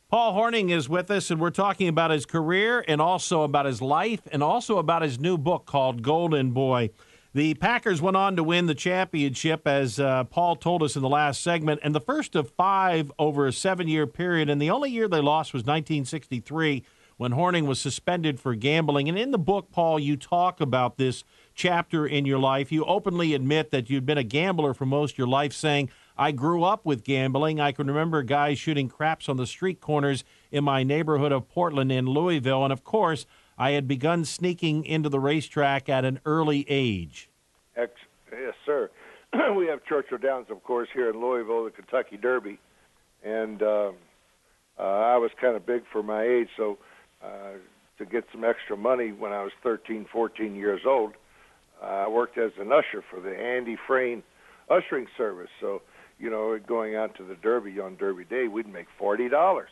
Paul Hornung is with us, and we're talking about his career and also about his life and also about his new book called Golden Boy. The Packers went on to win the championship, as Paul told us in the last segment, and the first of 5 over a 7-year period, and the only year they lost was 1963 when Hornung was suspended for gambling. And in the book, Paul, you talk about this chapter in your life. You openly admit that you'd been a gambler for most of your life, saying, I grew up with gambling. I can remember guys shooting craps on the street corners in my neighborhood of Portland and Louisville. And, of course, I had begun sneaking into the racetrack at an early age. Yes, sir. We have Churchill Downs, of course, here in Louisville, the Kentucky Derby. And I was kind of big for my age, so to get some extra money when I was 13, 14 years old, I worked as an usher for the Andy Frayne ushering service. So, you know, going out to the Derby on Derby Day, we'd make $40.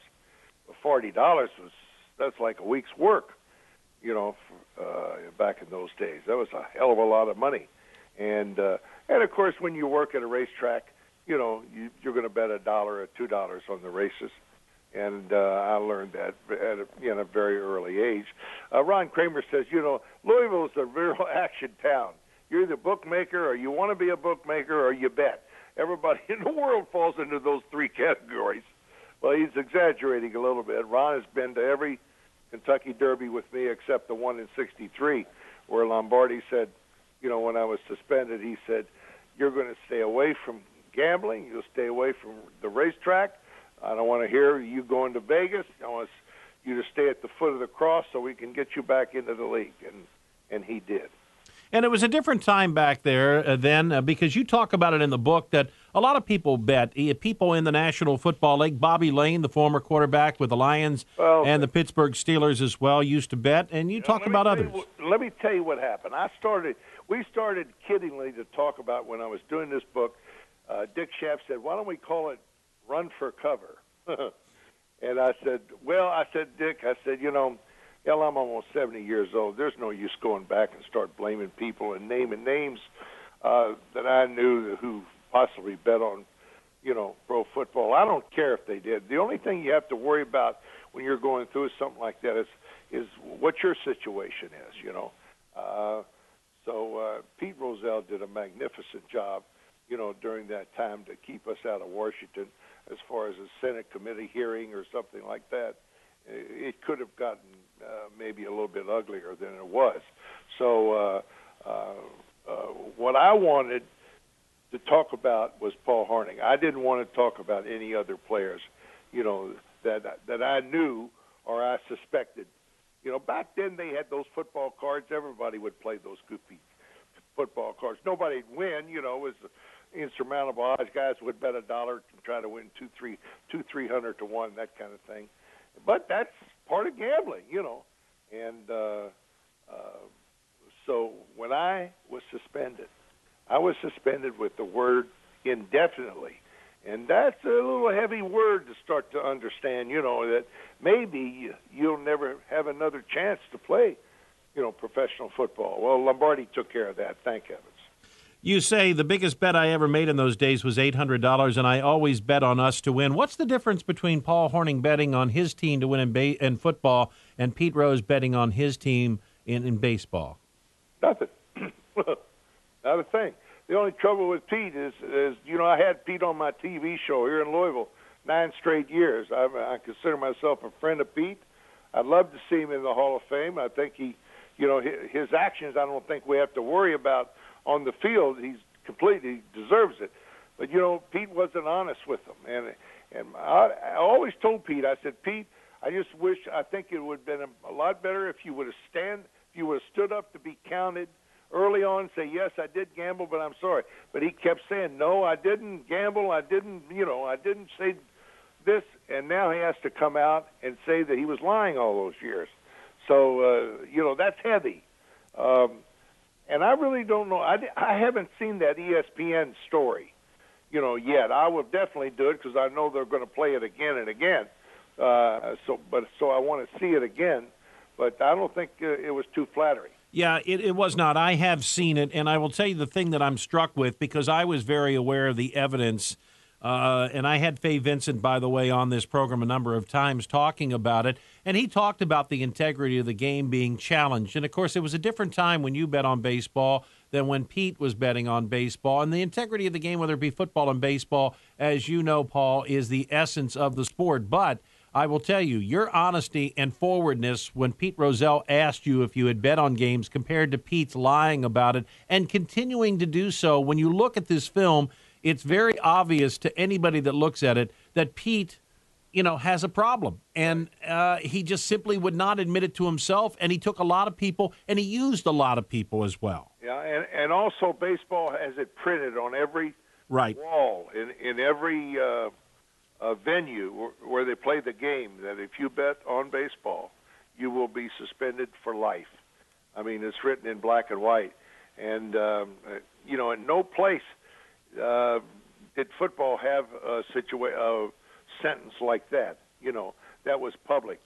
$40 that's like a week's work, you know, back in those days. That was a hell of a lot of money. And of course, when you work at a racetrack, you know, you're going to bet $1 or $2 on the races. And I learned that at a very early age. Ron Kramer says, you know, Louisville is a real action town. You're either a bookmaker or you want to be a bookmaker or you bet. Everybody in the world falls into those 3 categories. Well, he's exaggerating a little bit. Ron has been to every Kentucky Derby with me except the one in '63, where Lombardi said, you know, when I was suspended, he said, you're going to stay away from gambling. You'll stay away from the racetrack. I don't want to hear you going to Vegas. I want you to stay at the foot of the cross so we can get you back into the league. And he did. And it was a different time back there then, because you talk about it in the book that a lot of people bet. People in the National Football League, Bobby Lane, the former quarterback with the Lions and the Pittsburgh Steelers as well, used to bet. And you talk about others. Let me tell you what happened. We started kiddingly to talk about when I was doing this book. Dick Schaff said, why don't we call it Run for Cover? And I said, Dick, you know, hell, I'm almost 70 years old. There's no use going back and start blaming people and naming names that I knew who possibly bet on, you know, pro football. I don't care if they did. The only thing you have to worry about when you're going through something like that is what your situation is, you know. So Pete Rozelle did a magnificent job, you know, during that time to keep us out of Washington as far as a Senate committee hearing or something like that. It could have gotten maybe a little bit uglier than it was. So what I wanted to talk about was Paul Hornung. I didn't want to talk about any other players, you know, that I knew or I suspected. You know, back then they had those football cards. Everybody would play those goofy football cards. Nobody'd win, you know, it was insurmountable odds. Guys would bet $1 to try to win 300 to 1, that kind of thing. But that's part of gambling, you know. And so when I was suspended with the word indefinitely. And that's a little heavy word to start to understand, you know, that maybe you'll never have another chance to play, you know, professional football. Well, Lombardi took care of that, thank heavens. You say the biggest bet I ever made in those days was $800, and I always bet on us to win. What's the difference between Paul Hornung betting on his team to win in football and Pete Rose betting on his team in baseball? Nothing. Not a thing. The only trouble with Pete is, you know, I had Pete on my TV show here in Louisville 9 straight years. I consider myself a friend of Pete. I'd love to see him in the Hall of Fame. I think he, you know, his actions, I don't think we have to worry about on the field. He's completely deserves it. But, you know, Pete wasn't honest with him. And I always told Pete, I said, Pete, I think it would have been a lot better if you would have stood up to be counted early on and say, yes, I did gamble, but I'm sorry. But he kept saying, no, I didn't gamble. I didn't say this. And now he has to come out and say that he was lying all those years. So, you know, that's heavy. And I really don't know. I haven't seen that ESPN story, you know, yet. I will definitely do it because I know they're going to play it again and again. So I want to see it again. But I don't think it was too flattering. Yeah, it was not. I have seen it, and I will tell you the thing that I'm struck with, because I was very aware of the evidence And I had Fay Vincent, by the way, on this program a number of times talking about it. And he talked about the integrity of the game being challenged. And, of course, it was a different time when you bet on baseball than when Pete was betting on baseball. And the integrity of the game, whether it be football and baseball, as you know, Paul, is the essence of the sport. But I will tell you, your honesty and forwardness when Pete Rozelle asked you if you had bet on games compared to Pete's lying about it and continuing to do so, when you look at this film, it's very obvious to anybody that looks at it that Pete, has a problem. And he just simply would not admit it to himself, and he took a lot of people, and he used a lot of people as well. Yeah, and also baseball has it printed on every wall, in every venue where they play the game, that if you bet on baseball, you will be suspended for life. I mean, it's written in black and white. And, in no place did football have a sentence like that, that was public.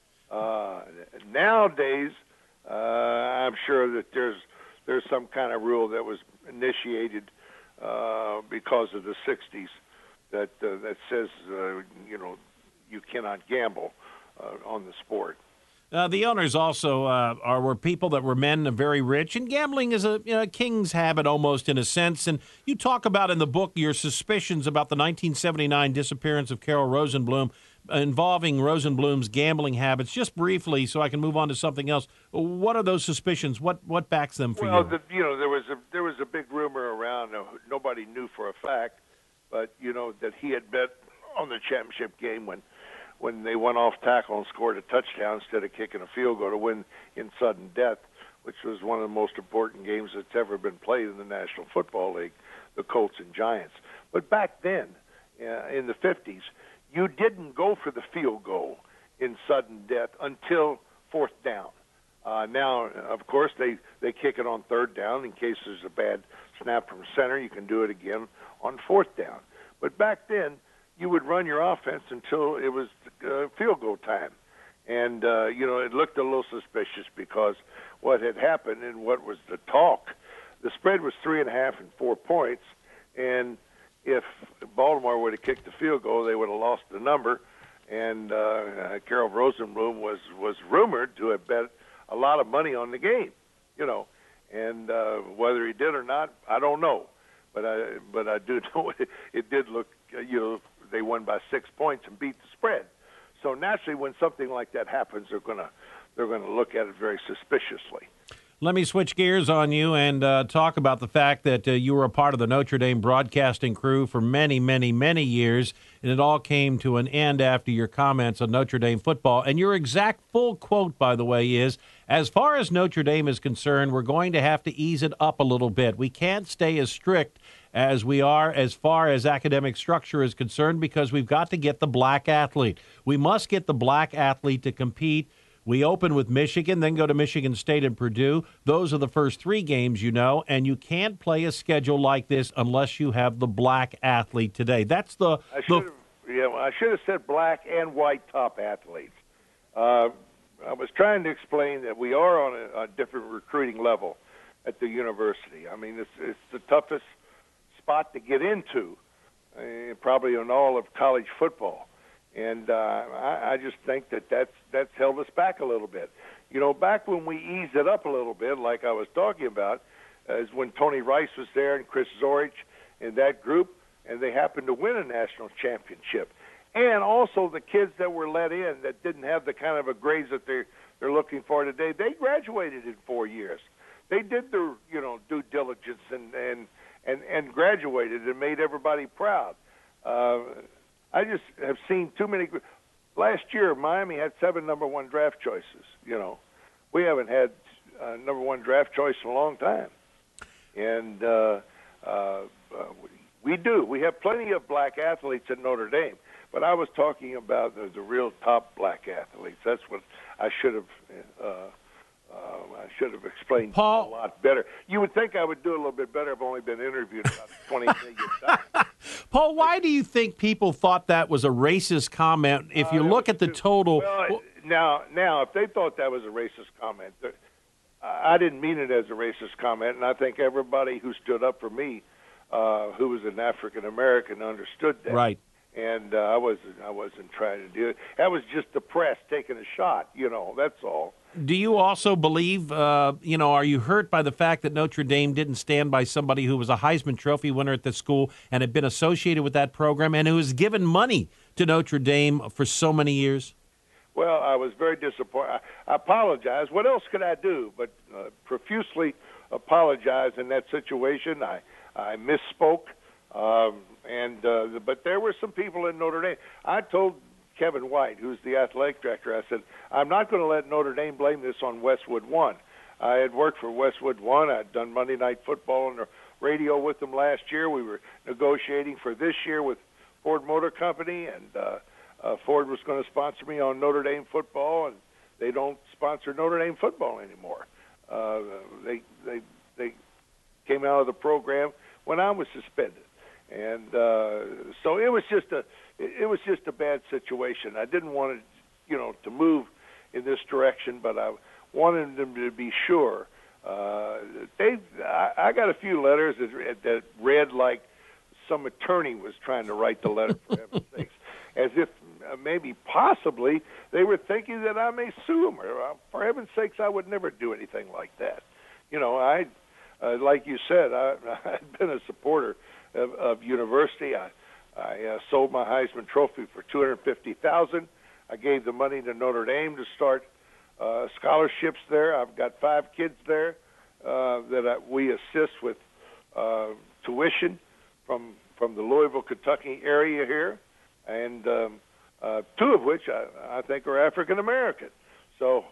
Nowadays, I'm sure that there's some kind of rule that was initiated because of the 60s that says, you cannot gamble on the sport. The owners also were people that were men very rich, and gambling is a king's habit almost in a sense. And you talk about in the book your suspicions about the 1979 disappearance of Carol Rosenblum involving Rosenblum's gambling habits. Just briefly, so I can move on to something else. What are those suspicions? What backs them for you? Well, there was a big rumor around. Nobody knew for a fact, but that he had bet on the championship game when they went off tackle and scored a touchdown instead of kicking a field goal to win in sudden death, which was one of the most important games that's ever been played in the National Football League, the Colts and Giants. But back then, in the 50s, you didn't go for the field goal in sudden death until fourth down. Now, of course, they kick it on third down in case there's a bad snap from center. You can do it again on fourth down. But back then, you would run your offense until it was field goal time. And, it looked a little suspicious because what had happened and what was the talk, the spread was 3.5 and 4 points. And if Baltimore would have kicked the field goal, they would have lost the number. And Carol Rosenblum was rumored to have bet a lot of money on the game, And whether he did or not, I don't know. But I do know it did look, they won by 6 points and beat the spread. So naturally, when something like that happens, they're gonna look at it very suspiciously. Let me switch gears on you and talk about the fact that you were a part of the Notre Dame broadcasting crew for many, many, many years, and it all came to an end after your comments on Notre Dame football. And your exact full quote, by the way, is, as far as Notre Dame is concerned, we're going to have to ease it up a little bit. We can't stay as strict as we are as far as academic structure is concerned because we've got to get the black athlete. We must get the black athlete to compete. We open with Michigan, then go to Michigan State and Purdue. Those are the first 3 games, and you can't play a schedule like this unless you have the black athlete today. That's I should have said black and white top athletes. I was trying to explain that we are on a different recruiting level at the university. I mean, it's the toughest spot to get into, probably in all of college football. And I just think that's held us back a little bit. Back when we eased it up a little bit, like I was talking about, is when Tony Rice was there and Chris Zorich and that group, and they happened to win a national championship. And also the kids that were let in that didn't have the kind of a grades that they're looking for today, they graduated in 4 years. They did their due diligence and graduated and made everybody proud. I just have seen too many. Last year, Miami had 7 number 1 draft choices. We haven't had number 1 draft choice in a long time, and we do. We have plenty of black athletes at Notre Dame, but I was talking about the real top black athletes. That's what I should have. I should have explained Paul, a lot better. You would think I would do a little bit better. I've only been interviewed about 20 million times. Paul, why do you think people thought that was a racist comment? If you look at the total... Well, now, if they thought that was a racist comment, I didn't mean it as a racist comment, and I think everybody who stood up for me who was an African American understood that. Right. And I wasn't trying to do it. I was just the press taking a shot. That's all. Do you also believe, are you hurt by the fact that Notre Dame didn't stand by somebody who was a Heisman Trophy winner at the school and had been associated with that program and who has given money to Notre Dame for so many years? Well, I was very disappointed. I apologize. What else could I do but profusely apologize in that situation? I misspoke, but there were some people in Notre Dame. I told Kevin White, who's the athletic director, I said, I'm not going to let Notre Dame blame this on Westwood One. I had worked for Westwood One. I'd done Monday Night Football on the radio with them last year. We were negotiating for this year with Ford Motor Company, and Ford was going to sponsor me on Notre Dame football, and they don't sponsor Notre Dame football anymore. They came out of the program when I was suspended, and so it was just a bad situation. I didn't want it, to move in this direction, but I wanted them to be sure. I got a few letters that read like some attorney was trying to write the letter, for heaven's sakes, as if maybe possibly they were thinking that I may sue them. Or, for heaven's sakes, I would never do anything like that. Like you said, I've been a supporter of university. I sold my Heisman Trophy for $250,000. I gave the money to Notre Dame to start scholarships there. I've got 5 kids there that we assist with tuition from the Louisville, Kentucky area here, and 2 of which I think are African American. So,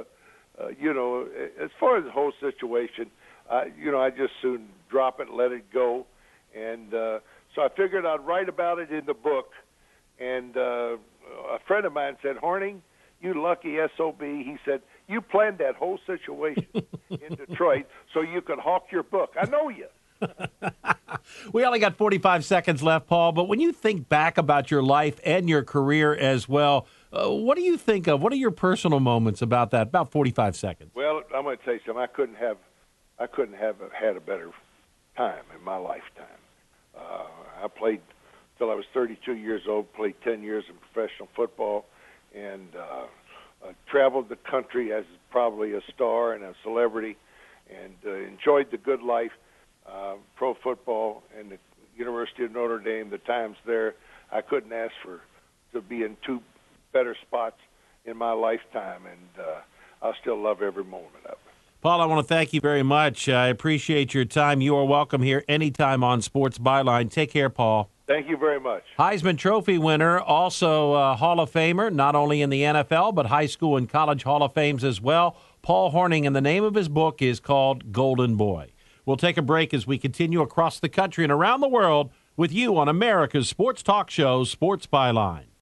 as far as the whole situation, I just soon drop it, let it go, and so I figured I'd write about it in the book. And a friend of mine said, "Horning, you lucky SOB." He said, "You planned that whole situation in Detroit so you could hawk your book. I know you." We only got 45 seconds left, Paul, but when you think back about your life and your career as well, what do you think of? What are your personal moments about that? About 45 seconds. Well, I'm going to tell you something. I couldn't have had a better time in my lifetime. I played till I was 32 years old, played 10 years in professional football, and traveled the country as probably a star and a celebrity, and enjoyed the good life. Pro football and the University of Notre Dame, the times there, I couldn't ask to be in 2 better spots in my lifetime, and I still love every moment of it. Paul, I want to thank you very much. I appreciate your time. You are welcome here anytime on Sports Byline. Take care, Paul. Thank you very much. Heisman Trophy winner, also a Hall of Famer, not only in the NFL, but high school and college Hall of Fames as well. Paul Horning, and the name of his book is called Golden Boy. We'll take a break as we continue across the country and around the world with you on America's sports talk show, Sports Byline.